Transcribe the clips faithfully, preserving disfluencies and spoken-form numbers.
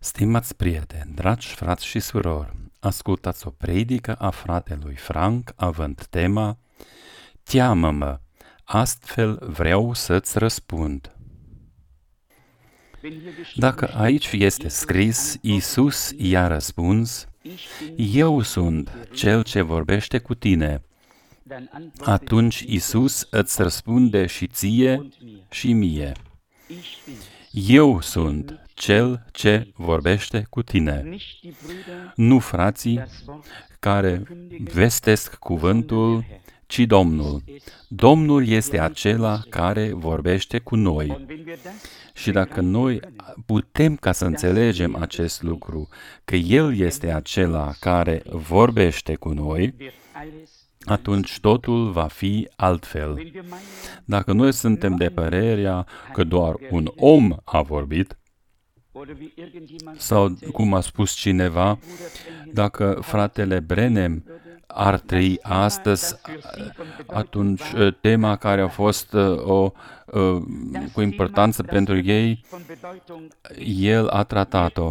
Stimați prieteni, dragi frați și surori, ascultați o predică a fratelui Frank având tema Cheamă-mă, astfel vreau să-ți răspund. Dacă aici este scris, Iisus i-a răspuns, Eu sunt Cel ce vorbește cu tine. Atunci Iisus îți răspunde și ție și mie. Eu sunt Cel ce vorbește cu tine. Nu frații care vestesc cuvântul, ci Domnul. Domnul este acela care vorbește cu noi. Și dacă noi putem ca să înțelegem acest lucru, că El este acela care vorbește cu noi, atunci totul va fi altfel. Dacă noi suntem de părerea că doar un om a vorbit, sau, cum a spus cineva, dacă fratele Branham ar trăi astăzi, atunci tema care a fost o, cu importanță pentru ei, el a tratat-o.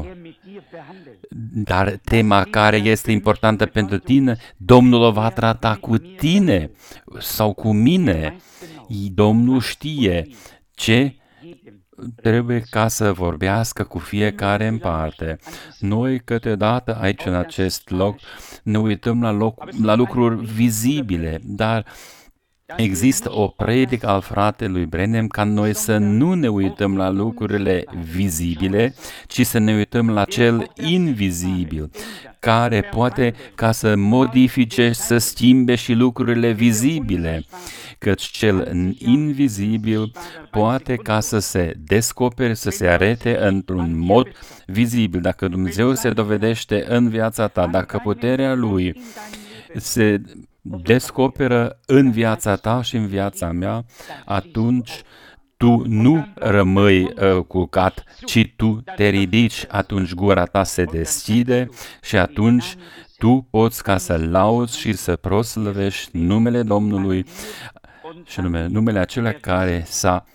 Dar tema care este importantă pentru tine, Domnul o va trata cu tine sau cu mine. Domnul știe ce trebuie ca să vorbească cu fiecare în parte. Noi câteodată aici în acest loc ne uităm la, loc, la lucruri vizibile, dar există o predică al fratelui Branham ca noi să nu ne uităm la lucrurile vizibile, ci să ne uităm la cel invizibil, care poate ca să modifice, să schimbe și lucrurile vizibile, căci cel invizibil poate ca să se descopere, să se arete într-un mod vizibil. Dacă Dumnezeu se dovedește în viața ta, dacă puterea Lui se descoperă în viața ta și în viața mea, atunci tu nu rămâi uh, culcat, ci tu te ridici, atunci gura ta se deschide și atunci tu poți ca să lauzi și să proslăvești numele Domnului și nume, numele acela care s-a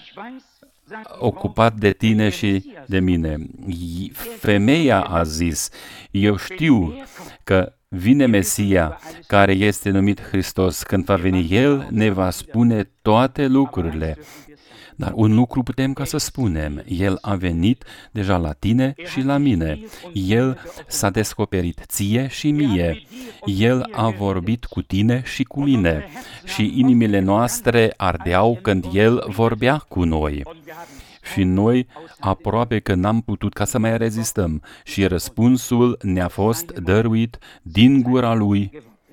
ocupat de tine și de mine. Femeia a zis, eu știu că vine Mesia, care este numit Hristos. Când va veni El, ne va spune toate lucrurile. Dar un lucru putem ca să spunem, El a venit deja la tine și la mine. El s-a descoperit ție și mie. El a vorbit cu tine și cu mine. Și inimile noastre ardeau când El vorbea cu noi. Și noi aproape că n-am putut ca să mai rezistăm. Și răspunsul ne-a fost dăruit din gura Lui.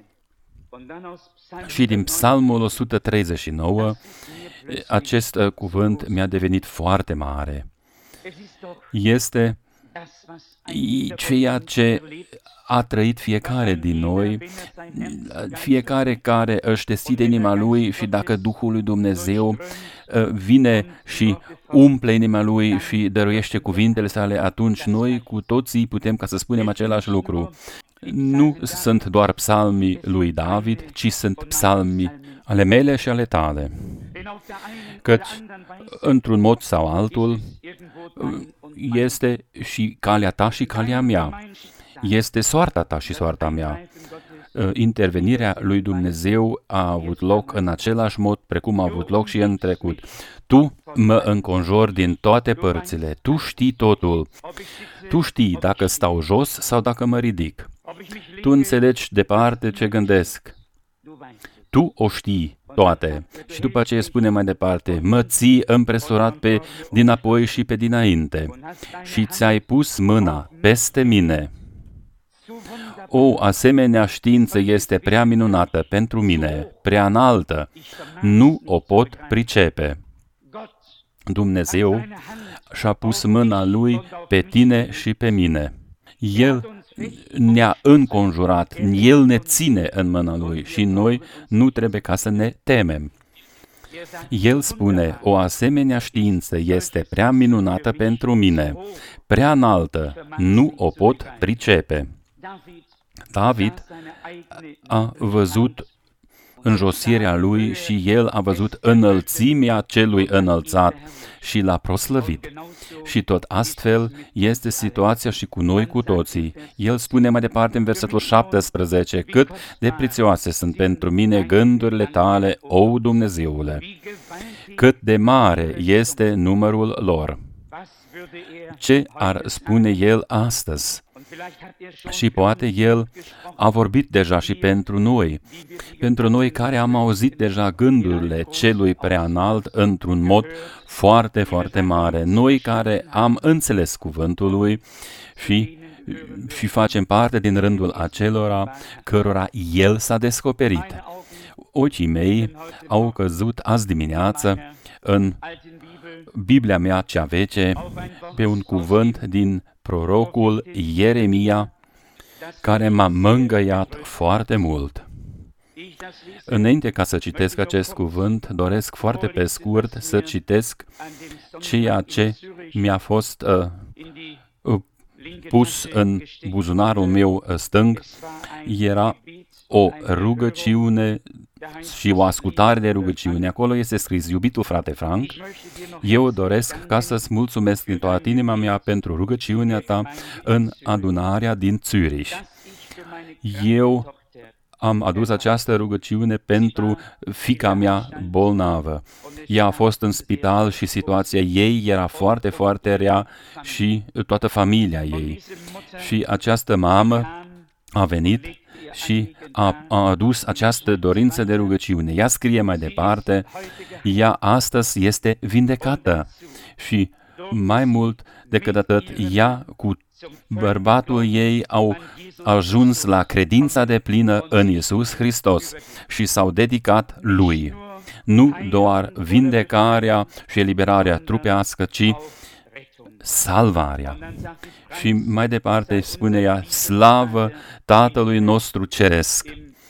Și din Psalmul o sută treizeci și nouă, acest cuvânt mi-a devenit foarte mare. Este ceea ce a trăit fiecare din noi, fiecare care își deschide inima lui și dacă Duhul lui Dumnezeu vine și umple inima lui și dăruiește cuvintele sale, atunci noi cu toții putem ca să spunem același lucru. Nu sunt doar psalmii lui David, ci sunt psalmii ale mele și ale tale. Căci, într-un mod sau altul, este și calea ta și calea mea. Este soarta ta și soarta mea. Intervenirea lui Dumnezeu a avut loc în același mod precum a avut loc și în trecut. Tu mă înconjori din toate părțile. Tu știi totul. Tu știi dacă stau jos sau dacă mă ridic. Tu înțelegi departe ce gândesc. Tu o știi toate. Și după aceea spune mai departe, mă ții împresurat pe dinapoi și pe dinainte și ți-ai pus mâna peste mine. O asemenea știință este prea minunată pentru mine, prea înaltă, nu o pot pricepe. Dumnezeu și-a pus mâna Lui pe tine și pe mine. El ne-a înconjurat, El ne ține în mâna Lui și noi nu trebuie ca să ne temem. El spune, o asemenea știință este prea minunată pentru mine, prea înaltă, nu o pot pricepe. David a văzut înjosirea lui și el a văzut înălțimea celui înălțat și l-a proslăvit. Și tot astfel este situația și cu noi cu toții. El spune mai departe în versetul șaptesprezece, cât de prețioase sunt pentru mine gândurile tale, o Dumnezeule, cât de mare este numărul lor. Ce ar spune el astăzi? Și poate el a vorbit deja și pentru noi, pentru noi care am auzit deja gândurile celui preanalt într-un mod foarte, foarte mare, noi care am înțeles cuvântul lui și, și facem parte din rândul acelora cărora el s-a descoperit. Ochii mei au căzut azi dimineață în Biblia mea cea veche pe un cuvânt din prorocul Ieremia, care m-a mângâiat foarte mult. Înainte ca să citesc acest cuvânt, doresc foarte pe scurt să citesc ceea ce mi-a fost uh, uh, pus în buzunarul meu stâng. Era o rugăciune și o ascultare de rugăciune. Acolo este scris: iubitul frate Frank, eu doresc ca să-ți mulțumesc din toată inima mea pentru rugăciunea ta în adunarea din Zürich. Eu am adus această rugăciune pentru fiica mea bolnavă. Ea a fost în spital și situația ei era foarte, foarte rea și toată familia ei. Și această mamă a venit și a, a adus această dorință de rugăciune. Ea scrie mai departe, ea astăzi este vindecată și mai mult decât atât, ea cu bărbatul ei au ajuns la credința deplină în Iisus Hristos și s-au dedicat lui. Nu doar vindecarea și eliberarea trupească, ci salvarea. Și mai departe spune ea, slavă Tatălui nostru Ceresc,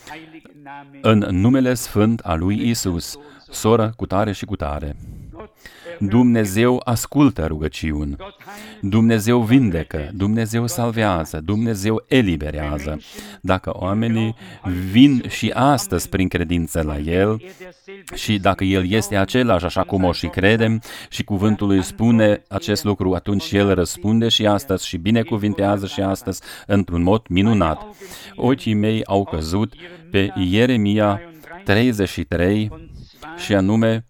în numele sfânt al lui Iisus, soră cu tare și cu tare. Dumnezeu ascultă rugăciuni, Dumnezeu vindecă, Dumnezeu salvează, Dumnezeu eliberează. Dacă oamenii vin și astăzi prin credință la El și dacă El este același, așa cum o și credem, și cuvântul lui spune acest lucru, atunci El răspunde și astăzi și binecuvintează și astăzi într-un mod minunat. Ochii mei au căzut pe Ieremia treizeci și trei și anume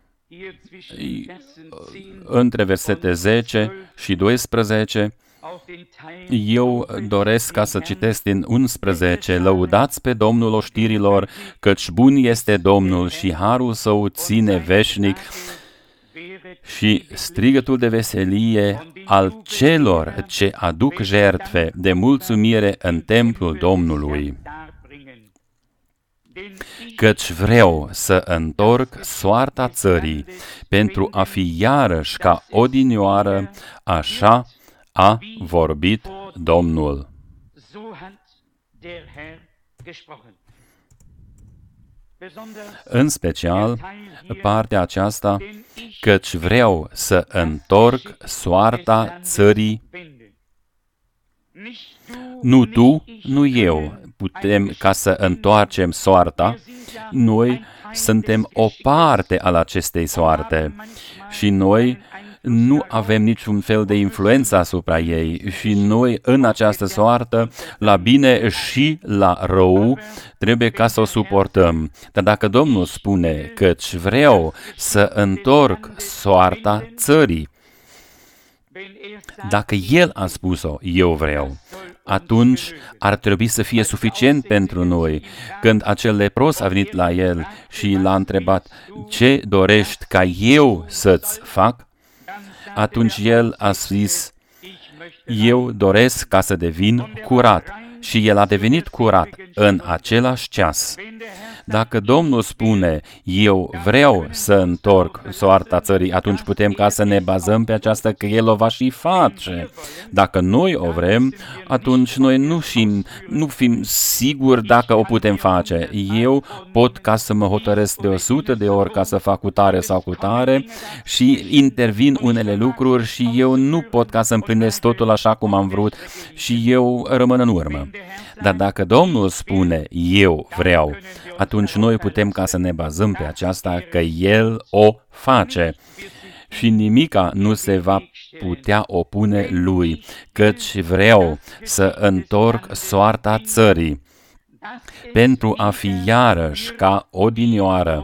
între versete zece și doisprezece, eu doresc ca să citesc din unsprezece. Lăudați pe Domnul oștirilor, căci bun este Domnul și harul său ține veșnic, și strigătul de veselie al celor ce aduc jertfe de mulțumire în templul Domnului. Căci vreau să întorc soarta țării pentru a fi iarăși ca odinioară, așa a vorbit Domnul. În special, partea aceasta, căci vreau să întorc soarta țării. Nu tu, nu eu putem ca să întoarcem soarta, noi suntem o parte al acestei soarte și noi nu avem niciun fel de influență asupra ei și noi în această soartă, la bine și la rău, trebuie ca să o suportăm. Dar dacă Domnul spune căci vreau să întorc soarta țării, dacă El a spus-o, eu vreau, atunci ar trebui să fie suficient pentru noi. Când acel lepros a venit la El și l-a întrebat, ce dorești ca eu să-ți fac? Atunci el a zis, eu doresc ca să devin curat. Și el a devenit curat în același ceas. Dacă Domnul spune, eu vreau să întorc soarta țării, atunci putem ca să ne bazăm pe aceasta că El o va și face. Dacă noi o vrem, atunci noi nu fim, nu fim siguri dacă o putem face. Eu pot ca să mă hotărăsc de o sută de ori ca să fac cu tare sau cu tare și intervin unele lucruri și eu nu pot ca să împlinesc totul așa cum am vrut și eu rămân în urmă. urmă. Dar dacă Domnul spune, eu vreau, atunci noi putem ca să ne bazăm pe aceasta că El o face. Și nimica nu se va putea opune Lui, căci vreau să întorc soarta țării pentru a fi iarăși ca odinioară.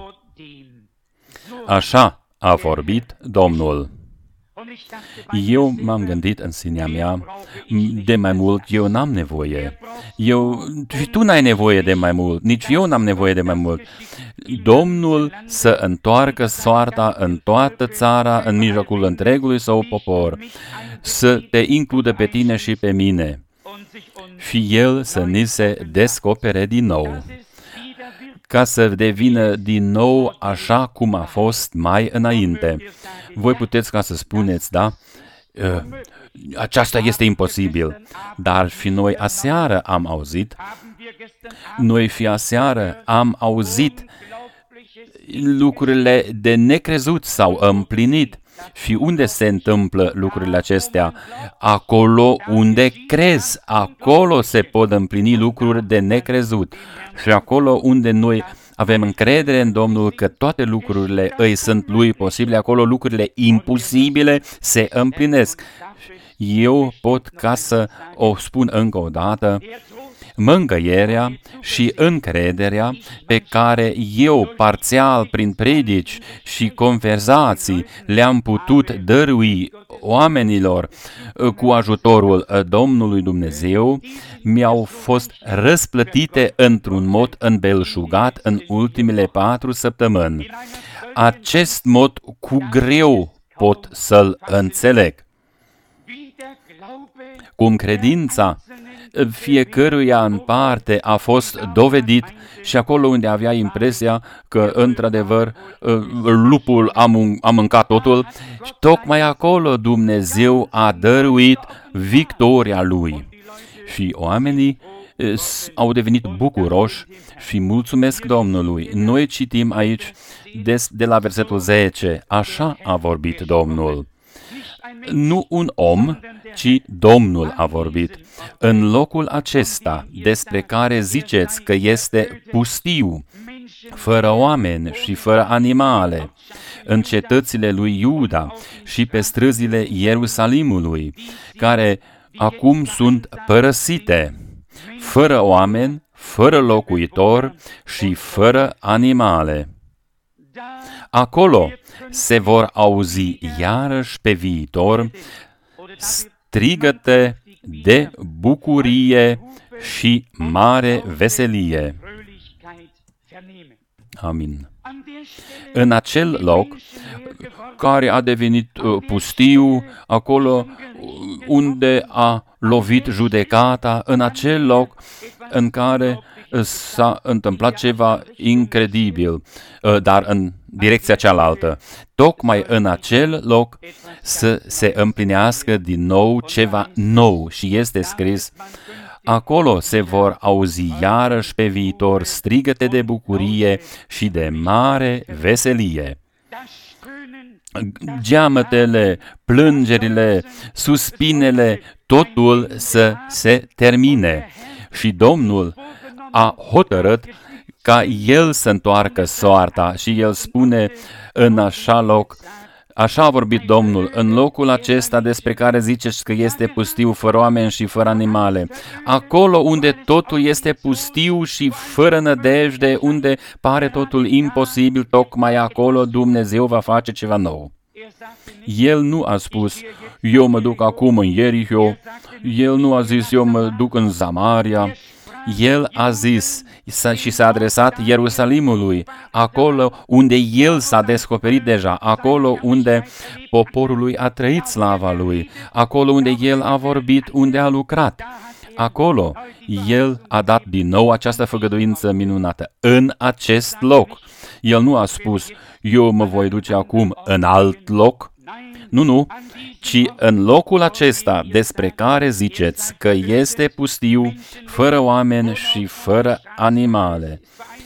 Așa a vorbit Domnul. Eu m-am gândit în sinea mea, de mai mult eu n-am nevoie. Eu, și tu n-ai nevoie de mai mult, nici eu n-am nevoie de mai mult. Domnul să întoarcă soarta în toată țara, în mijlocul întregului său popor, să te includă pe tine și pe mine și El să ni se descopere din nou, ca să devină din nou așa cum a fost mai înainte. Voi puteți ca să spuneți, da? Aceasta este imposibil. Dar și noi aseară am auzit, noi și aseară am auzit lucrurile de necrezut s-au împlinit. Și unde se întâmplă lucrurile acestea? Acolo unde crezi, acolo se pot împlini lucruri de necrezut. Și acolo unde noi avem încredere în Domnul că toate lucrurile îi sunt Lui posibile, acolo lucrurile imposibile se împlinesc. Eu pot ca să o spun încă o dată, mângâierea și încrederea pe care eu, parțial prin predici și conversații, le-am putut dărui oamenilor cu ajutorul Domnului Dumnezeu, mi-au fost răsplătite într-un mod înbelșugat în ultimele patru săptămâni. Acest mod cu greu pot să-l înțeleg. Cum credința fiecăruia în parte a fost dovedit și acolo unde avea impresia că, într-adevăr, lupul a, mun- a mâncat totul, tocmai acolo Dumnezeu a dăruit victoria Lui. Și oamenii au devenit bucuroși și mulțumesc Domnului. Noi citim aici des, de la versetul zece, așa a vorbit Domnul. Nu un om, ci Domnul a vorbit. În locul acesta, despre care ziceți că este pustiu, fără oameni și fără animale, în cetățile lui Iuda și pe străzile Ierusalimului, care acum sunt părăsite, fără oameni, fără locuitor și fără animale. Acolo se vor auzi iarăși pe viitor strigăte de bucurie și mare veselie. Amin. În acel loc care a devenit uh, pustiu, acolo unde a lovit judecata, în acel loc în care s-a întâmplat ceva incredibil, uh, dar în direcția cealaltă. Tocmai în acel loc să se împlinească din nou ceva nou și este scris, acolo se vor auzi iarăși pe viitor strigăte de bucurie și de mare veselie. Geamătele, plângerile, suspinele, totul să se termine. Și Domnul a hotărât ca El să întoarcă soarta și El spune în așa loc, așa a vorbit Domnul, în locul acesta despre care ziceți că este pustiu, fără oameni și fără animale. Acolo unde totul este pustiu și fără nădejde, unde pare totul imposibil, tocmai acolo Dumnezeu va face ceva nou. El nu a spus, eu mă duc acum în Ieriho, El nu a zis, eu mă duc în Samaria. El a zis și s-a adresat Ierusalimului, acolo unde El s-a descoperit deja, acolo unde poporul lui a trăit slava Lui, acolo unde El a vorbit, unde a lucrat. Acolo El a dat din nou această făgăduință minunată, în acest loc. El nu a spus, eu mă voi duce acum în alt loc. Nu, nu, ci în locul acesta despre care ziceți că este pustiu, fără oameni și fără animale.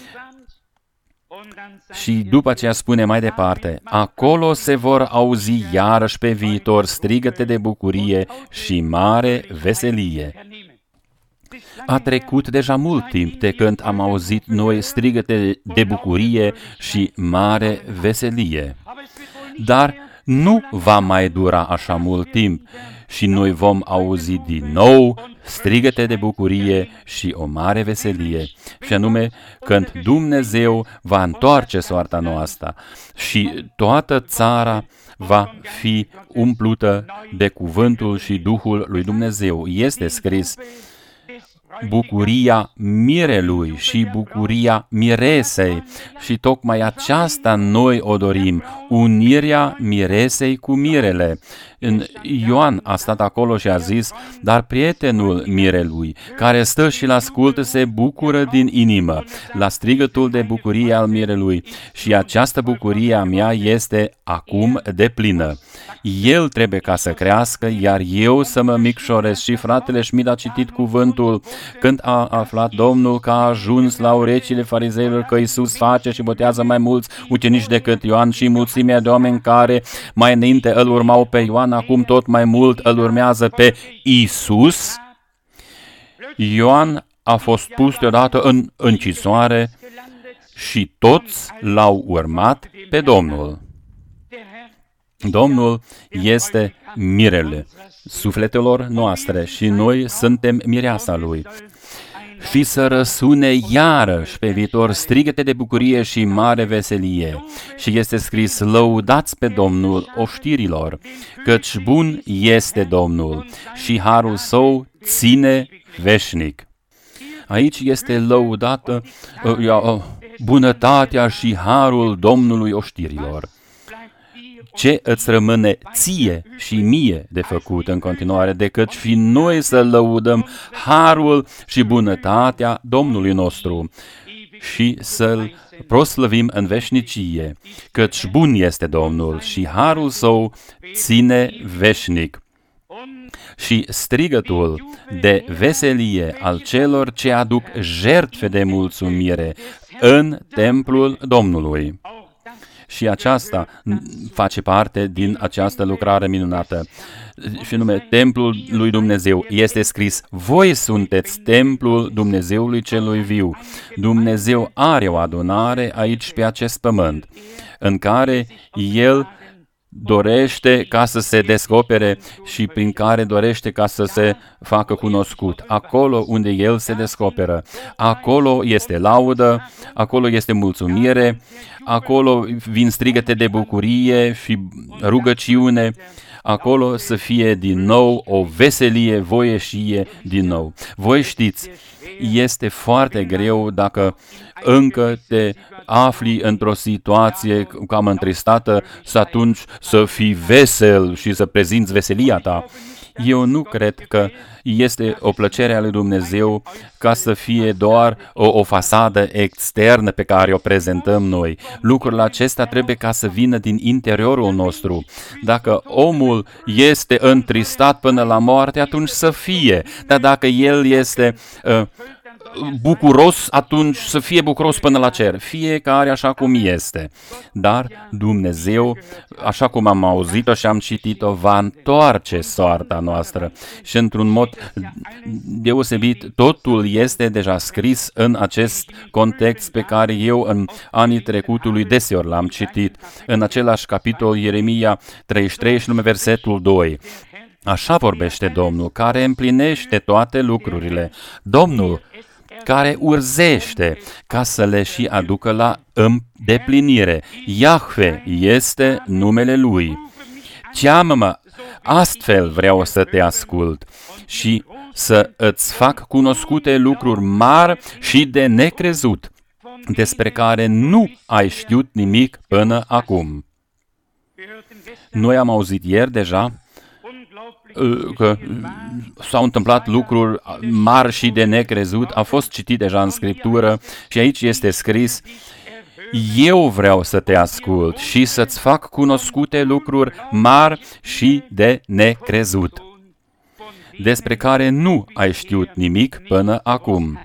Și după aceea spune mai departe, acolo se vor auzi iarăși pe viitor strigăte de bucurie și mare veselie. A trecut deja mult timp de când am auzit noi strigăte de bucurie și mare veselie. Dar nu va mai dura așa mult timp și noi vom auzi din nou strigăte de bucurie și o mare veselie, și anume când Dumnezeu va întoarce soarta noastră și toată țara va fi umplută de cuvântul și Duhul lui Dumnezeu. Este scris: bucuria mirelui și bucuria miresei, și tocmai aceasta noi o dorim, unirea miresei cu mirele. În Ioan a stat acolo și a zis: dar prietenul mirelui, care stă și-l ascultă, se bucură din inimă la strigătul de bucurie al mirelui, și această bucurie a mea este acum deplină. El trebuie ca să crească, iar eu să mă micșorez. Și fratele Schmid a citit cuvântul când a aflat Domnul că a ajuns la urechile farizeilor că Iisus face și botează mai mulți ucenici decât Ioan, și mulțimea de oameni care mai înainte îl urmau pe Ioan, acum tot mai mult îl urmează pe Iisus. Ioan a fost pus deodată în închisoare și toți l-au urmat pe Domnul. Domnul este mirele sufletelor noastre și noi suntem mireasa Lui. Și să răsune iarăși pe viitor strigăte de bucurie și mare veselie. Și este scris: lăudați pe Domnul oștirilor, căci bun este Domnul și harul său ține veșnic. Aici este lăudată uh, bunătatea și harul Domnului oștirilor. Ce îți rămâne ție și mie de făcut în continuare decât și noi să lăudăm harul și bunătatea Domnului nostru și să-L proslăvim în veșnicie, căci bun este Domnul și harul său ține veșnic. Și strigătul de veselie al celor ce aduc jertfe de mulțumire în templul Domnului. Și aceasta face parte din această lucrare minunată. Și nume, templul lui Dumnezeu. Este scris: voi sunteți templul Dumnezeului celui viu. Dumnezeu are o adunare aici pe acest pământ, în care El dorește ca să se descopere și prin care dorește ca să se facă cunoscut. Acolo unde El se descoperă, acolo este laudă, acolo este mulțumire, acolo vin strigăte de bucurie și rugăciune, acolo să fie din nou o veselie, voieșie din nou. Voi știți, este foarte greu dacă încă te afli într-o situație cam întristată, să atunci să fii vesel și să prezinți veselia ta. Eu nu cred că este o plăcere a lui Dumnezeu ca să fie doar o, o fasadă externă pe care o prezentăm noi. Lucrul acesta trebuie ca să vină din interiorul nostru. Dacă omul este întristat până la moarte, atunci să fie. Dar dacă el este uh, bucuros, atunci să fie bucuros până la cer. Fiecare așa cum este. Dar Dumnezeu, așa cum am auzit-o și am citit-o, va întoarce soarta noastră. Și într-un mod deosebit, totul este deja scris în acest context pe care eu în anii trecutului deseori l-am citit. În același capitol, Ieremia treizeci și trei și nume versetul doi. Așa vorbește Domnul, care împlinește toate lucrurile. Domnul care urzește ca să le și aducă la îndeplinire. Iahve este numele Lui. Cheamă-mă, astfel vreau să te ascult și să îți fac cunoscute lucruri mari și de necrezut, despre care nu ai știut nimic până acum. Noi am auzit ieri deja că s-au întâmplat lucruri mari și de necrezut, a fost citit deja în Scriptură și aici este scris: eu vreau să te ascult și să-ți fac cunoscute lucruri mari și de necrezut, despre care nu ai știut nimic până acum.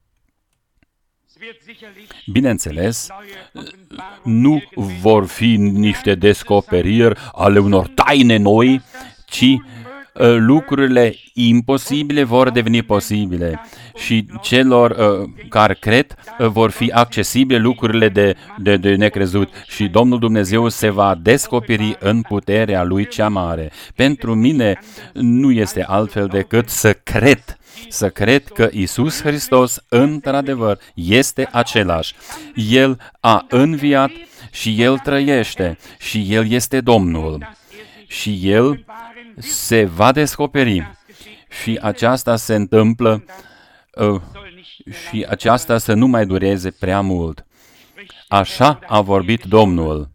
Bineînțeles, nu vor fi niște descoperiri ale unor taine noi, ci lucrurile imposibile vor deveni posibile și celor care cred vor fi accesibile lucrurile de, de, de necrezut și Domnul Dumnezeu se va descoperi în puterea Lui cea mare. Pentru mine nu este altfel decât să cred, să cred că Iisus Hristos într-adevăr este același. El a înviat și El trăiește și El este Domnul și El se va descoperi și aceasta se întâmplă uh, și aceasta să nu mai dureze prea mult. Așa a vorbit Domnul.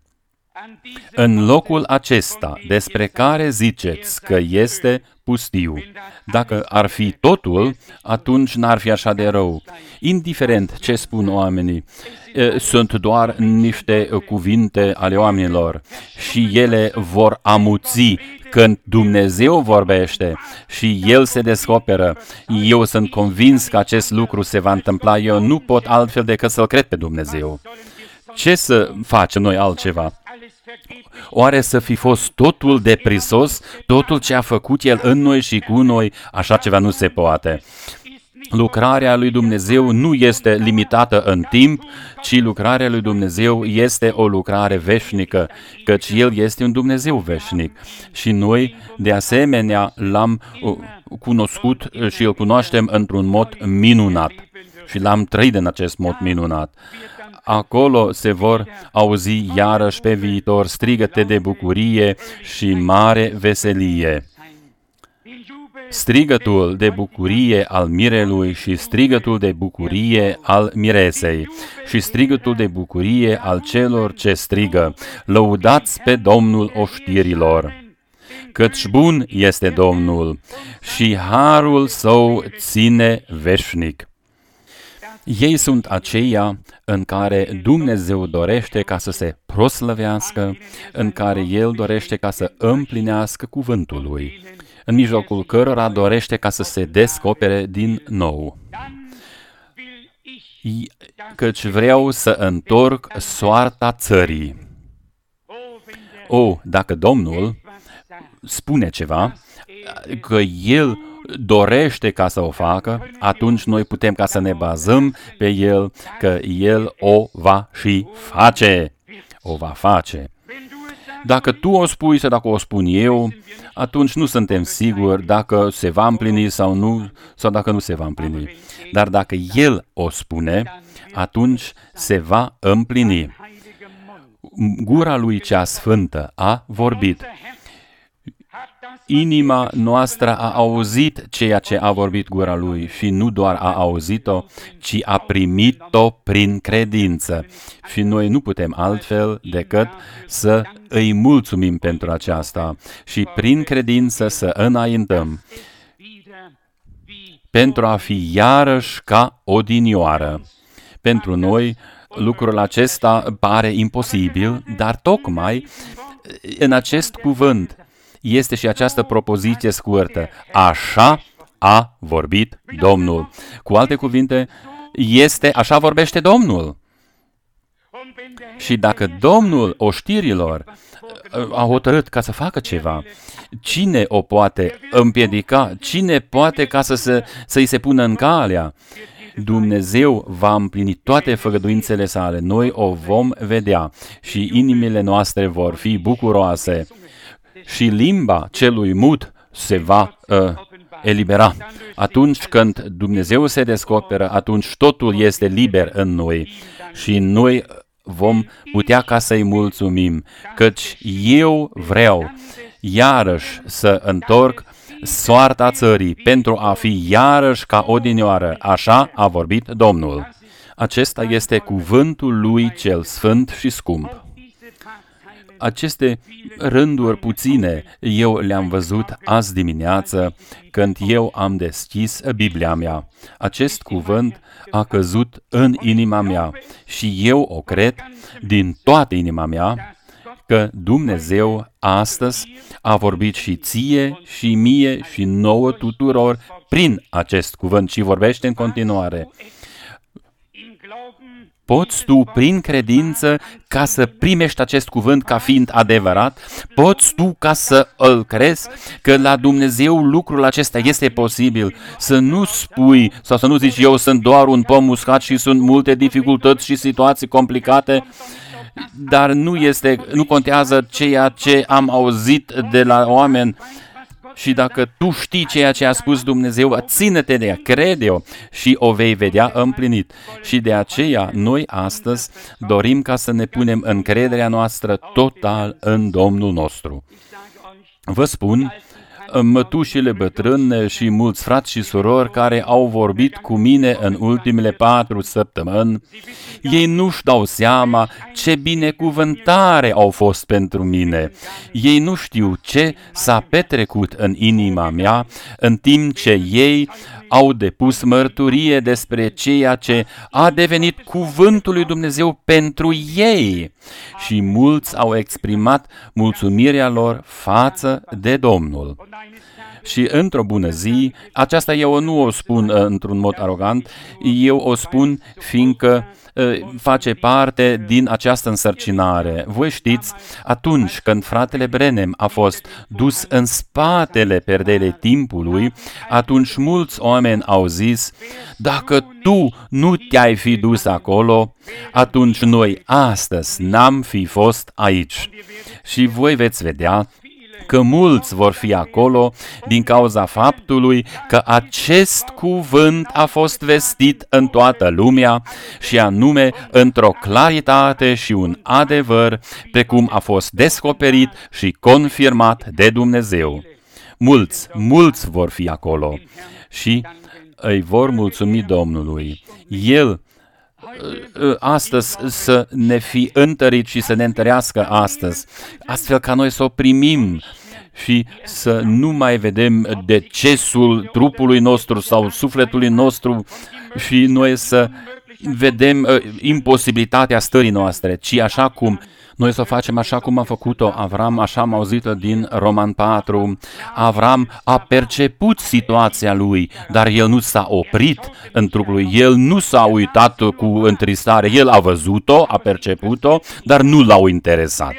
În locul acesta, despre care ziceți că este pustiu, dacă ar fi totul, atunci n-ar fi așa de rău. Indiferent ce spun oamenii, sunt doar niște cuvinte ale oamenilor și ele vor amuți când Dumnezeu vorbește și El se descoperă. Eu sunt convins că acest lucru se va întâmpla. Eu nu pot altfel decât să-L cred pe Dumnezeu. Ce să facem noi altceva? Oare să fi fost totul deprisos, totul ce a făcut El în noi și cu noi? Așa ceva nu se poate. Lucrarea lui Dumnezeu nu este limitată în timp, ci lucrarea lui Dumnezeu este o lucrare veșnică, căci El este un Dumnezeu veșnic. Și noi, de asemenea, L-am cunoscut și Îl cunoaștem într-un mod minunat. Și L-am trăit în acest mod minunat. Acolo se vor auzi iarăși pe viitor strigăte de bucurie și mare veselie. Strigătul de bucurie al mirelui și strigătul de bucurie al miresei și strigătul de bucurie al celor ce strigă: lăudați pe Domnul oștirilor, căci bun este Domnul și harul Său ține veșnic. Ei sunt aceia în care Dumnezeu dorește ca să se proslăvească, în care El dorește ca să împlinească cuvântul Lui, în mijlocul cărora dorește ca să se descopere din nou. Căci vreau să întorc soarta țării. O, dacă Domnul spune ceva, că El dorește ca să o facă, atunci noi putem ca să ne bazăm pe El, că El o va și face. O va face. Dacă tu o spui sau dacă o spun eu, atunci nu suntem siguri dacă se va împlini sau nu, sau dacă nu se va împlini. Dar dacă El o spune, atunci se va împlini. Gura Lui cea sfântă a vorbit. Inima noastră a auzit ceea ce a vorbit gura Lui și nu doar a auzit-o, ci a primit-o prin credință. Și noi nu putem altfel decât să îi mulțumim pentru aceasta și prin credință să înaintăm pentru a fi iarăși ca odinioară. Pentru noi lucrul acesta pare imposibil, dar tocmai în acest cuvânt este și această propoziție scurtă. Așa a vorbit Domnul. Cu alte cuvinte, este așa vorbește Domnul. Și dacă Domnul oștirilor a hotărât ca să facă ceva, cine o poate împiedica? Cine poate ca să se, să-i se pună în calea? Dumnezeu va împlini toate făgăduințele sale. Noi o vom vedea și inimile noastre vor fi bucuroase. Și limba celui mut se va uh, elibera. Atunci când Dumnezeu se descoperă, atunci totul este liber în noi și noi vom putea ca să-i mulțumim, căci eu vreau iarăși să întorc soarta țării pentru a fi iarăși ca odinioară. Așa a vorbit Domnul. Acesta este cuvântul Lui cel sfânt și scump. Aceste rânduri puține eu le-am văzut azi dimineață când eu am deschis Biblia mea. Acest cuvânt a căzut în inima mea și eu o cred din toată inima mea că Dumnezeu astăzi a vorbit și ție și mie și nouă tuturor prin acest cuvânt și vorbește în continuare. Poți tu, prin credință, ca să primești acest cuvânt ca fiind adevărat? Poți tu, ca să îl crezi, că la Dumnezeu lucrul acesta este posibil? Să nu spui sau să nu zici, eu sunt doar un pom uscat și sunt multe dificultăți și situații complicate, dar nu este, nu contează ceea ce am auzit de la oameni. Și dacă tu știi ceea ce a spus Dumnezeu, ține-te de ea, crede-o și o vei vedea împlinit. Și de aceea noi astăzi dorim ca să ne punem încrederea noastră total în Domnul nostru. Vă spun, mătușile bătrâne și mulți frați și surori care au vorbit cu mine în ultimele patru săptămâni, ei nu-și dau seama ce binecuvântare au fost pentru mine. Ei nu știu ce s-a petrecut în inima mea în timp ce ei au depus mărturie despre ceea ce a devenit cuvântul lui Dumnezeu pentru ei. Și mulți au exprimat mulțumirea lor față de Domnul. Și într-o bună zi, aceasta eu nu o spun uh, într-un mod arogant, eu o spun fiindcă uh, face parte din această însărcinare. Voi știți, atunci când fratele Branham a fost dus în spatele perdelei timpului, atunci mulți oameni au zis, dacă tu nu te-ai fi dus acolo, atunci noi astăzi n-am fi fost aici. Și voi veți vedea că mulți vor fi acolo din cauza faptului că acest cuvânt a fost vestit în toată lumea și anume într-o claritate și un adevăr, precum a fost descoperit și confirmat de Dumnezeu. Mulți, mulți vor fi acolo și îi vor mulțumi Domnului. El astăzi să ne fi întărit și să ne întărească astăzi, astfel ca noi să o primim și să nu mai vedem decesul trupului nostru sau sufletului nostru și noi să vedem uh, imposibilitatea stării noastre, ci așa cum noi să o facem așa cum a făcut-o Avram, așa am auzit-o din Roman patru. Avram a perceput situația lui, dar el nu s-a oprit în trupul lui, el nu s-a uitat cu întristare, el a văzut-o, a perceput-o, dar nu l-au interesat.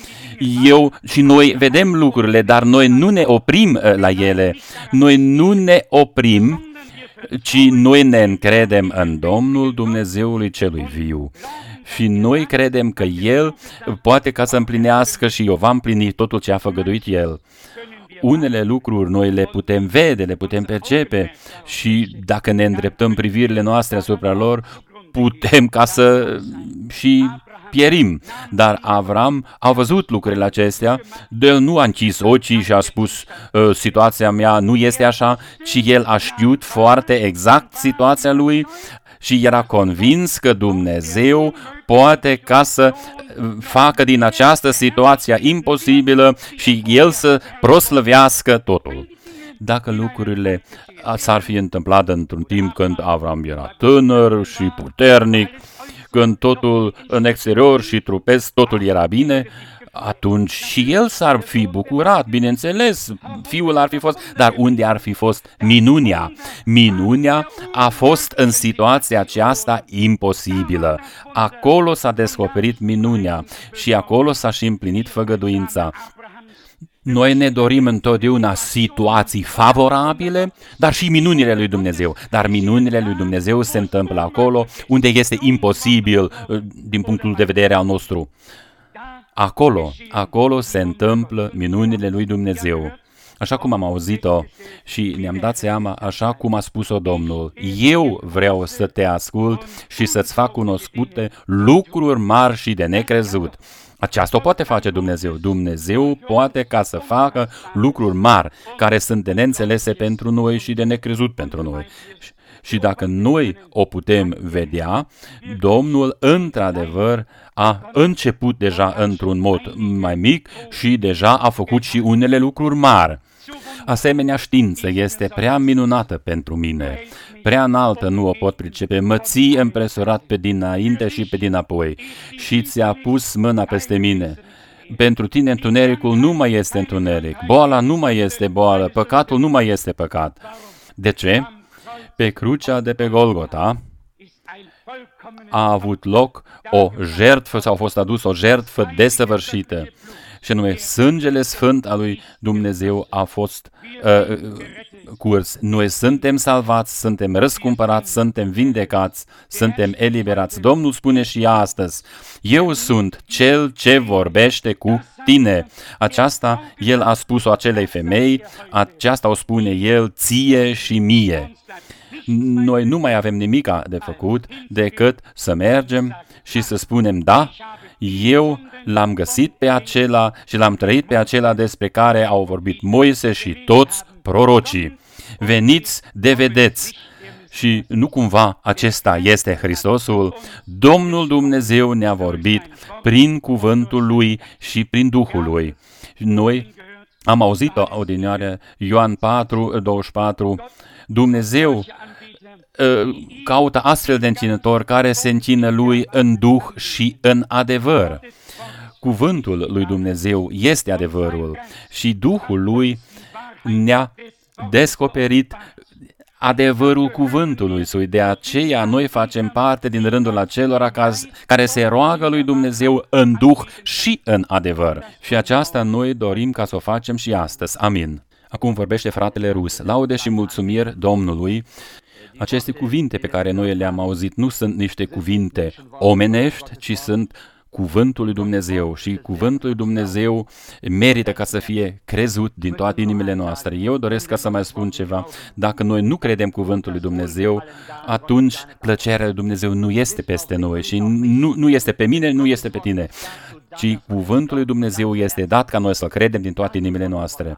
Eu și noi vedem lucrurile, dar noi nu ne oprim la ele, noi nu ne oprim, ci noi ne încredem în Domnul Dumnezeului celui viu. Și noi credem că El poate ca să împlinească și eu va împlini totul ce a făgăduit El. Unele lucruri noi le putem vede, le putem percepe și dacă ne îndreptăm privirile noastre asupra lor, putem ca să și pierim. Dar Avram a văzut lucrurile acestea, de el nu a închis ochii și a spus situația mea nu este așa, ci el a știut foarte exact situația lui și era convins că Dumnezeu poate ca să facă din această situație imposibilă și el să proslăvească totul. Dacă lucrurile s-ar fi întâmplat într-un timp când Avram era tânăr și puternic, când totul în exterior și trupesc totul era bine, atunci și el s-ar fi bucurat, bineînțeles, fiul ar fi fost, dar unde ar fi fost minunea? Minunea a fost în situația aceasta imposibilă. Acolo s-a descoperit minunea și acolo s-a și împlinit făgăduința. Noi ne dorim întotdeauna situații favorabile, dar și minunile lui Dumnezeu. Dar minunile lui Dumnezeu se întâmplă acolo unde este imposibil din punctul de vedere al nostru. Acolo, acolo se întâmplă minunile lui Dumnezeu. Așa cum am auzit-o și ne-am dat seama, așa cum a spus-o Domnul, eu vreau să te ascult și să-ți fac cunoscute lucruri mari și de necrezut. Aceasta o poate face Dumnezeu. Dumnezeu poate ca să facă lucruri mari care sunt de neînțelese pentru noi și de necrezut pentru noi. Și dacă noi o putem vedea, Domnul într-adevăr a început deja într-un mod mai mic și deja a făcut și unele lucruri mari. Asemenea știință este prea minunată pentru mine, prea înaltă, nu o pot pricepe, mă ții împresurat pe dinainte și pe dinapoi și ți-a pus mâna peste mine. Pentru tine întunericul nu mai este întuneric, boala nu mai este boală, păcatul nu mai este păcat. De ce? Pe crucea de pe Golgota a avut loc o jertfă sau a fost adus o jertfă desăvârșită. Și anume, sângele sfânt al lui Dumnezeu a fost uh, curs. Noi suntem salvați, suntem răscumpărați, suntem vindecați, suntem eliberați. Domnul spune și astăzi, eu sunt cel ce vorbește cu tine. Aceasta el a spus-o acelei femei, aceasta o spune el ție și mie. Noi nu mai avem nimic de făcut decât să mergem și să spunem, da, eu l-am găsit pe acela și l-am trăit pe acela despre care au vorbit Moise și toți prorocii. Veniți de vedeți. Și nu cumva acesta este Hristosul? Domnul Dumnezeu ne-a vorbit prin cuvântul Lui și prin Duhul Lui. Noi am auzit-o odinioară, Ioan patru, douăzeci și patru, Dumnezeu caută astfel de închinători care se închină Lui în Duh și în adevăr. Cuvântul lui Dumnezeu este adevărul și Duhul Lui ne-a descoperit adevărul cuvântului Său. De aceea noi facem parte din rândul acelora care se roagă lui Dumnezeu în Duh și în adevăr. Și aceasta noi dorim ca să o facem și astăzi. Amin. Acum vorbește fratele Rus. Laude și mulțumiri Domnului. Aceste cuvinte pe care noi le-am auzit nu sunt niște cuvinte omenești, ci sunt cuvântul lui Dumnezeu și cuvântul lui Dumnezeu merită ca să fie crezut din toate inimile noastre. Eu doresc ca să mai spun ceva. Dacă noi nu credem cuvântul lui Dumnezeu, atunci plăcerea lui Dumnezeu nu este peste noi și nu, nu este pe mine, nu este pe tine, ci cuvântul lui Dumnezeu este dat ca noi să-l credem din toate inimile noastre.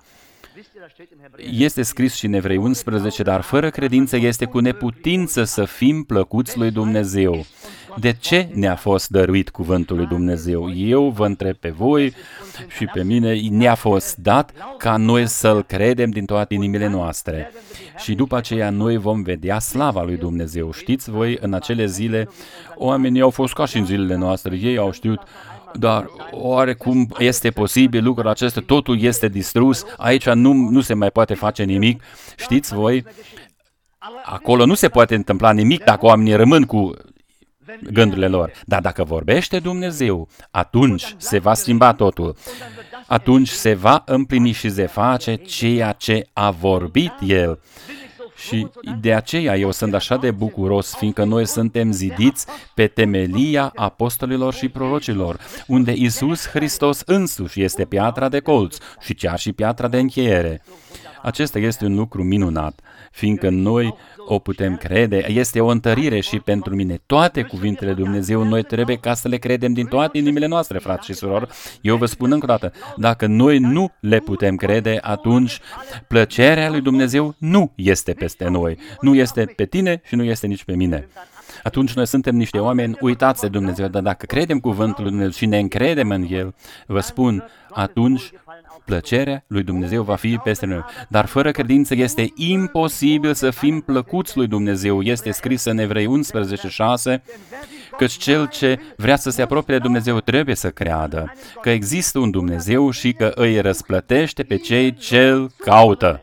Este scris și în Evrei unsprezece, dar fără credință este cu neputință să fim plăcuți lui Dumnezeu. De ce ne-a fost dăruit cuvântul lui Dumnezeu? Eu vă întreb pe voi și pe mine, ne-a fost dat ca noi să-l credem din toate inimile noastre. Și după aceea noi vom vedea slava lui Dumnezeu. Știți voi, în acele zile, oamenii au fost ca și în zilele noastre. Ei au știut, dar oarecum este posibil lucrul acesta, totul este distrus, aici nu, nu se mai poate face nimic. Știți voi, acolo nu se poate întâmpla nimic dacă oamenii rămân cu gândurile lor. Dar dacă vorbește Dumnezeu, atunci se va schimba totul. Atunci se va împlini și se face ceea ce a vorbit El. Și de aceea eu sunt așa de bucuros, fiindcă noi suntem zidiți pe temelia apostolilor și prorocilor, unde Iisus Hristos însuși este piatra de colț și chiar și piatra de încheiere. Acesta este un lucru minunat, fiindcă noi o putem crede, este o întărire și pentru mine. Toate cuvintele lui Dumnezeu noi trebuie ca să le credem din toate inimile noastre, frați și surori. Eu vă spun încă o dată, dacă noi nu le putem crede, atunci plăcerea lui Dumnezeu nu este peste noi, nu este pe tine și nu este nici pe mine. Atunci noi suntem niște oameni uitați de Dumnezeu, dar dacă credem cuvântul lui Dumnezeu și ne încredem în El, vă spun, atunci plăcerea lui Dumnezeu va fi peste noi. Dar fără credință este imposibil să fim plăcuți lui Dumnezeu. Este scris în Evrei unsprezece șase, căci cel ce vrea să se apropie de Dumnezeu trebuie să creadă că există un Dumnezeu și că îi răsplătește pe cei ce-L caută.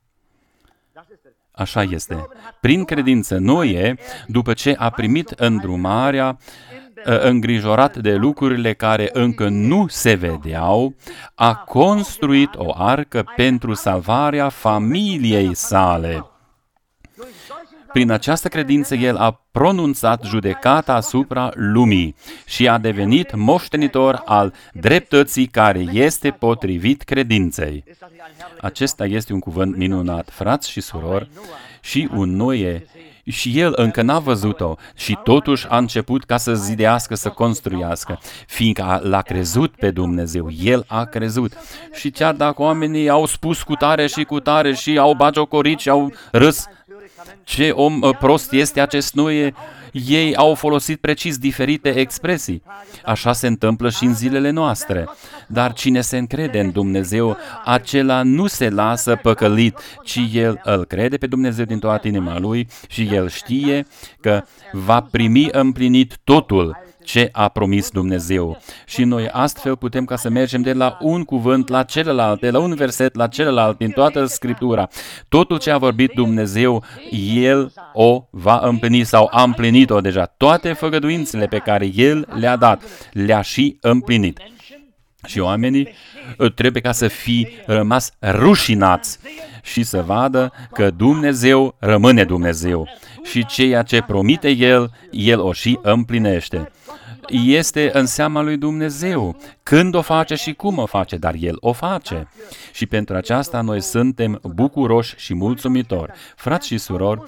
Așa este. Prin credință Noe, după ce a primit îndrumarea, îngrijorat de lucrurile care încă nu se vedeau, a construit o arcă pentru salvarea familiei sale. Prin această credință el a pronunțat judecata asupra lumii și a devenit moștenitor al dreptății care este potrivit credinței. Acesta este un cuvânt minunat, frați și surori, și un Noe. Și el încă n-a văzut-o și totuși a început ca să zidească, să construiască, fiindcă l-a crezut pe Dumnezeu, el a crezut. Și chiar dacă oamenii au spus cu tare și cu tare și au bagiocorit și au râs, ce om prost este acest Noe, ei au folosit precis diferite expresii. Așa se întâmplă și în zilele noastre. Dar cine se încrede în Dumnezeu, acela nu se lasă păcălit, ci el îl crede pe Dumnezeu din toată inima lui și el știe că va primi împlinit totul ce a promis Dumnezeu. Și noi astfel putem ca să mergem de la un cuvânt la celălalt, de la un verset la celălalt, din toată Scriptura. Totul ce a vorbit Dumnezeu, El o va împlini sau a împlinit-o deja. Toate făgăduințele pe care El le-a dat, le-a și împlinit. Și oamenii trebuie ca să fie rămas rușinați și să vadă că Dumnezeu rămâne Dumnezeu și ceea ce promite El, El o și împlinește. Este în seama lui Dumnezeu când o face și cum o face, dar El o face. Și pentru aceasta noi suntem bucuroși și mulțumitori. Frați și surori,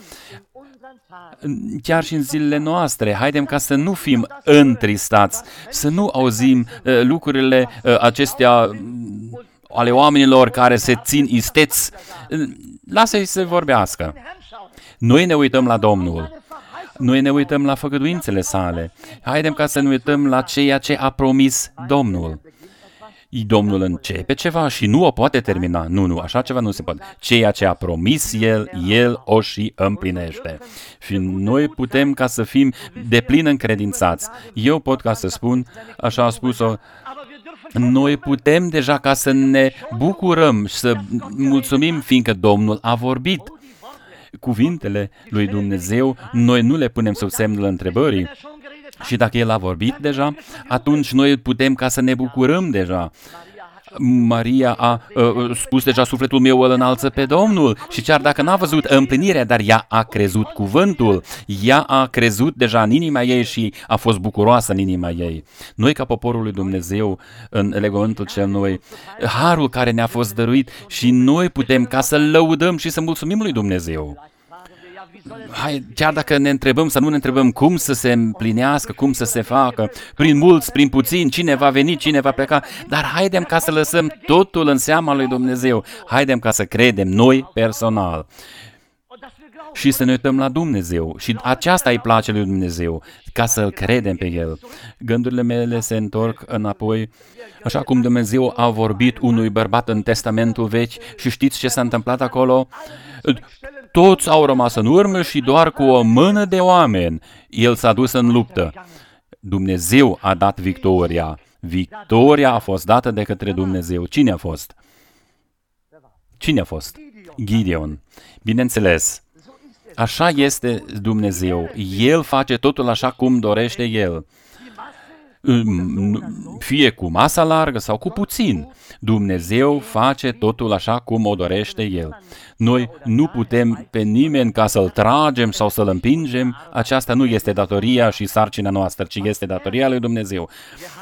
chiar și în zilele noastre, haidem ca să nu fim întristați, să nu auzim uh, lucrurile uh, acestea uh, ale oamenilor care se țin isteți. Uh, lasă-i să vorbească. Noi ne uităm la Domnul. Noi ne uităm la făgăduințele sale. Haidem ca să ne uităm la ceea ce a promis Domnul. Domnul începe ceva și nu o poate termina. Nu, nu, așa ceva nu se poate. Ceea ce a promis El, El o și împlinește. Și noi putem ca să fim deplin încredințați. Eu pot ca să spun, așa a spus-o, noi putem deja ca să ne bucurăm și să mulțumim fiindcă Domnul a vorbit. Cuvintele lui Dumnezeu, noi nu le punem sub semnul întrebării. Și dacă El a vorbit deja, atunci noi putem ca să ne bucurăm deja. Maria a uh, spus deja, sufletul meu îl înalță pe Domnul și chiar dacă n-a văzut împlinirea, dar ea a crezut cuvântul, ea a crezut deja în inima ei și a fost bucuroasă în inima ei. Noi ca poporul lui Dumnezeu, în legământul cel noi, harul care ne-a fost dăruit și noi putem ca să-L lăudăm și să mulțumim lui Dumnezeu. Hai, chiar dacă ne întrebăm, să nu ne întrebăm cum să se împlinească, cum să se facă, prin mulți, prin puțini, cine va veni, cine va pleca, dar haidem ca să lăsăm totul în seama lui Dumnezeu. Haidem ca să credem noi personal și să ne uităm la Dumnezeu. Și aceasta îi place lui Dumnezeu, ca să-L credem pe El. Gândurile mele se întorc înapoi, așa cum Dumnezeu a vorbit unui bărbat în Testamentul Vechi și știți ce s-a întâmplat acolo? Toți au rămas în urmă și doar cu o mână de oameni El s-a dus în luptă. Dumnezeu a dat victoria. Victoria a fost dată de către Dumnezeu. Cine a fost? Cine a fost? Gideon. Bineînțeles. Așa este Dumnezeu. El face totul așa cum dorește El. Fie cu masa largă sau cu puțin. Dumnezeu face totul așa cum o dorește El. Noi nu putem pe nimeni ca să-l tragem sau să-l împingem. Aceasta nu este datoria și sarcina noastră, ci este datoria lui Dumnezeu.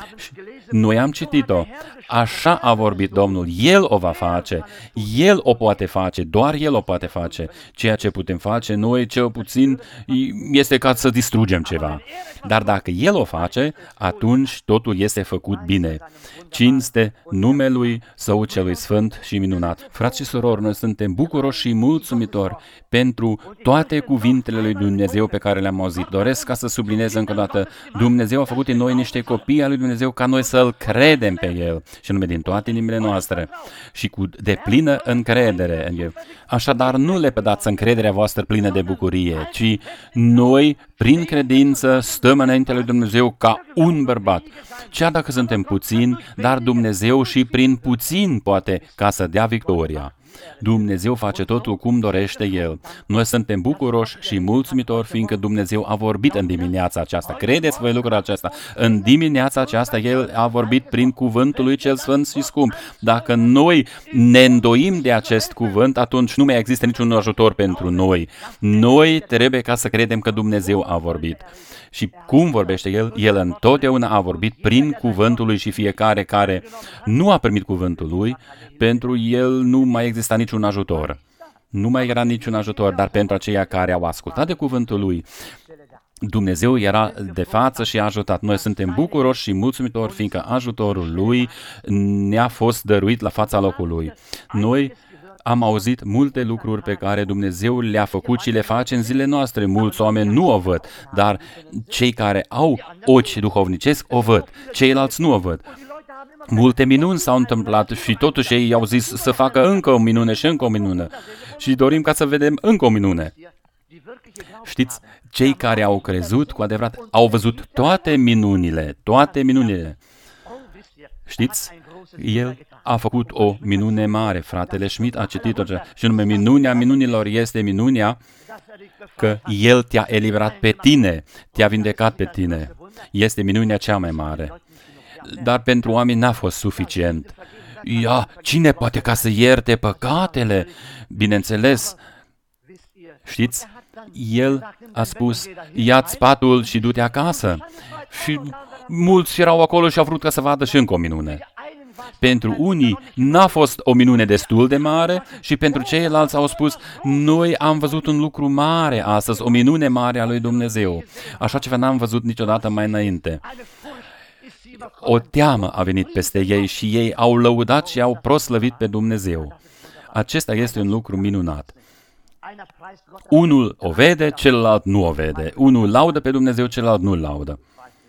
Noi am citit-o. Așa a vorbit Domnul. El o va face. El o poate face. Doar El o poate face. Ceea ce putem face noi, cel puțin, este ca să distrugem ceva. Dar dacă El o face, atunci totul este făcut bine. Cinste numelui Său celui Sfânt și minunat. Frați și surori, noi suntem bucuroși și mulțumitori pentru toate cuvintele lui Dumnezeu pe care le-am auzit. Doresc ca să subliniez încă o dată, Dumnezeu a făcut în noi niște copii al lui Dumnezeu ca noi să-L credem pe El, și nume din toate inimile noastre și cu deplină încredere în El. Așadar, nu le pădați încrederea voastră plină de bucurie, ci noi, prin credință, stăm înaintea lui Dumnezeu ca un bărbat. Chiar dacă suntem puțini, dar Dumnezeu și prin puțin poate ca să dea victoria. Dumnezeu face totul cum dorește El. Noi suntem bucuroși și mulțumitori, fiindcă Dumnezeu a vorbit în dimineața aceasta. Credeți voi lucrul acesta? În dimineața aceasta El a vorbit prin cuvântul Lui cel Sfânt și scump. Dacă noi ne îndoim de acest cuvânt, atunci nu mai există niciun ajutor pentru noi. Noi trebuie ca să credem că Dumnezeu a vorbit. Și cum vorbește El? El întotdeauna a vorbit prin cuvântul Lui și fiecare care nu a primit cuvântul Lui, pentru el nu mai exista niciun ajutor. Nu mai era niciun ajutor, dar pentru aceia care au ascultat de cuvântul Lui, Dumnezeu era de față și a ajutat. Noi suntem bucuroși și mulțumitori, fiindcă ajutorul Lui ne-a fost dăruit la fața locului. Noi am auzit multe lucruri pe care Dumnezeu le-a făcut și le face în zilele noastre. Mulți oameni nu o văd, dar cei care au ochi duhovnicesc o văd. Ceilalți nu o văd. Multe minuni s-au întâmplat și totuși ei au zis să facă încă o minune și încă o minune. Și dorim ca să vedem încă o minune. Știți, cei care au crezut cu adevărat au văzut toate minunile, toate minunile. Știți, el a făcut o minune mare, fratele Schmidt a citit-o, și nume minunea minunilor este minunea că el te-a eliberat pe tine, te-a vindecat pe tine. Este minunea cea mai mare. Dar pentru oameni n-a fost suficient. Ia, cine poate ca să ierte păcatele? Bineînțeles, știți, el a spus, ia-ți patul și du-te acasă. Și mulți erau acolo și au vrut ca să vadă și încă o minune. Pentru unii n-a fost o minune destul de mare și pentru ceilalți au spus, noi am văzut un lucru mare astăzi, o minune mare a lui Dumnezeu. Așa ceva n-am văzut niciodată mai înainte. O teamă a venit peste ei și ei au lăudat și au proslăvit pe Dumnezeu. Acesta este un lucru minunat. Unul o vede, celălalt nu o vede. Unul laudă pe Dumnezeu, celălalt nu-l laudă.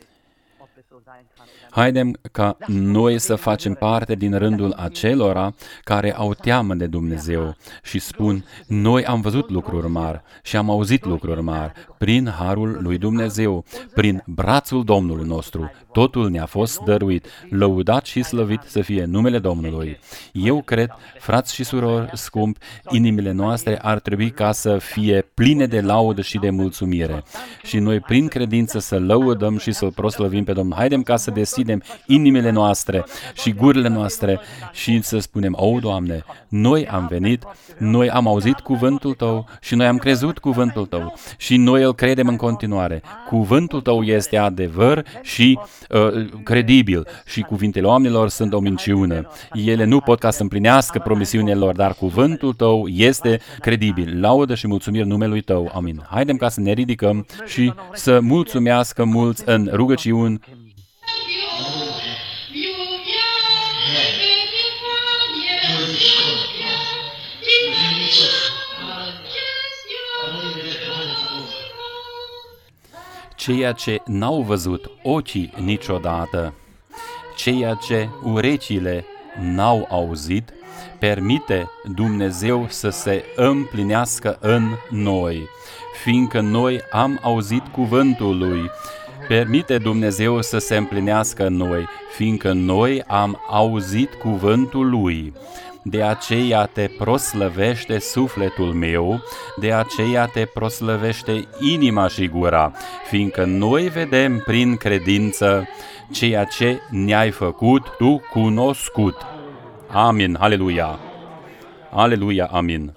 Haidem ca noi să facem parte din rândul acelora care au teamă de Dumnezeu și spun, noi am văzut lucruri mari și am auzit lucruri mari prin harul lui Dumnezeu, prin brațul Domnului nostru. Totul ne-a fost dăruit, lăudat și slăvit să fie numele Domnului. Eu cred, frați și surori scumpi, inimile noastre ar trebui ca să fie pline de laudă și de mulțumire. Și noi, prin credință, să lăudăm și să-L proslăvim pe Domnul. Haidem ca să deschidem inimile noastre și gurile noastre și să spunem, o, Doamne, noi am venit, noi am auzit cuvântul Tău și noi am crezut cuvântul Tău și noi îl credem în continuare. Cuvântul Tău este adevăr și uh, credibil și cuvintele oamenilor sunt o minciună. Ele nu pot ca să împlinească promisiunile lor, dar cuvântul Tău este credibil. Laudă și mulțumiri numelui Tău. Amin. Haidem ca să ne ridicăm și să mulțumească mulți în rugăciuni. Ceea ce n-au văzut ochii niciodată, ceea ce urechile n-au auzit, permite Dumnezeu să se împlinească în noi, fiindcă noi am auzit cuvântul Lui. Permite Dumnezeu să se împlinească în noi, fiindcă noi am auzit cuvântul Lui. De aceea te proslăvește sufletul meu, de aceea te proslăvește inima și gura, fiindcă noi vedem prin credință ceea ce ne-ai făcut Tu cunoscut. Amin, aleluia, aleluia, amin.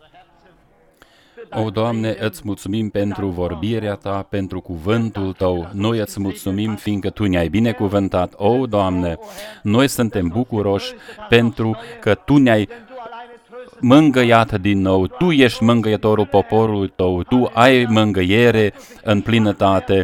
O, Doamne, îți mulțumim pentru vorbirea Ta, pentru cuvântul Tău. Noi îți mulțumim fiindcă Tu ne-ai binecuvântat. O, Doamne, noi suntem bucuroși pentru că Tu ne-ai mângâiat din nou. Tu ești mângâietorul poporului Tău. Tu ai mângâiere în plinătate.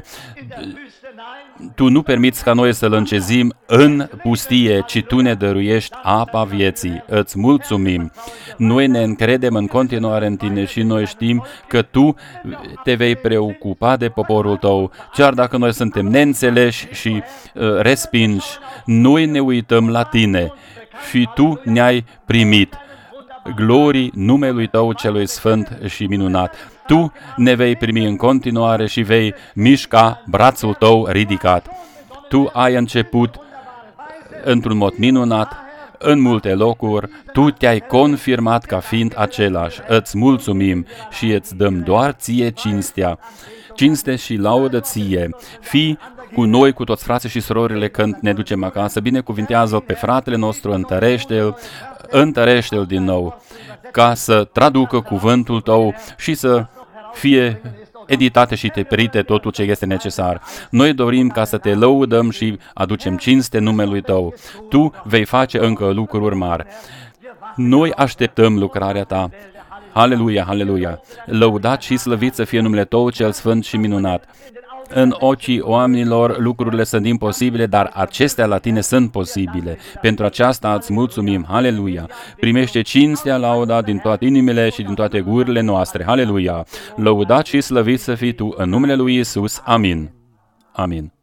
Tu nu permiți ca noi să-L încezim în pustie, ci Tu ne dăruiești apa vieții. Îți mulțumim. Noi ne încredem în continuare în Tine și noi știm că Tu te vei preocupa de poporul Tău. Chiar dacă noi suntem neînțeleși și uh, respinși, noi ne uităm la Tine și Tu ne-ai primit. Glorii numelui Tău celui sfânt și minunat. Tu ne vei primi în continuare și vei mișca brațul Tău ridicat. Tu ai început într-un mod minunat, în multe locuri, Tu te-ai confirmat ca fiind același. Îți mulțumim și îți dăm doar Ție cinstea. Cinste și laudă Ție. Fii cu noi, cu toți frații și surorile când ne ducem acasă. Binecuvintează-L pe fratele nostru, întărește-L, întărește-L din nou, ca să traducă cuvântul Tău și să fie editate și tipărite totul ce este necesar. Noi dorim ca să Te lăudăm și aducem cinste numelui Tău. Tu vei face încă lucruri mari. Noi așteptăm lucrarea Ta. Aleluia, aleluia! Lăudat și slăvit să fie numele Tău cel sfânt și minunat. În ochii oamenilor lucrurile sunt imposibile, dar acestea la Tine sunt posibile. Pentru aceasta îți mulțumim. Aleluia! Primește cinstea, lauda din toate inimile și din toate gurile noastre. Aleluia! Lăudat și slăvit să fii Tu în numele lui Iisus. Amin. Amin.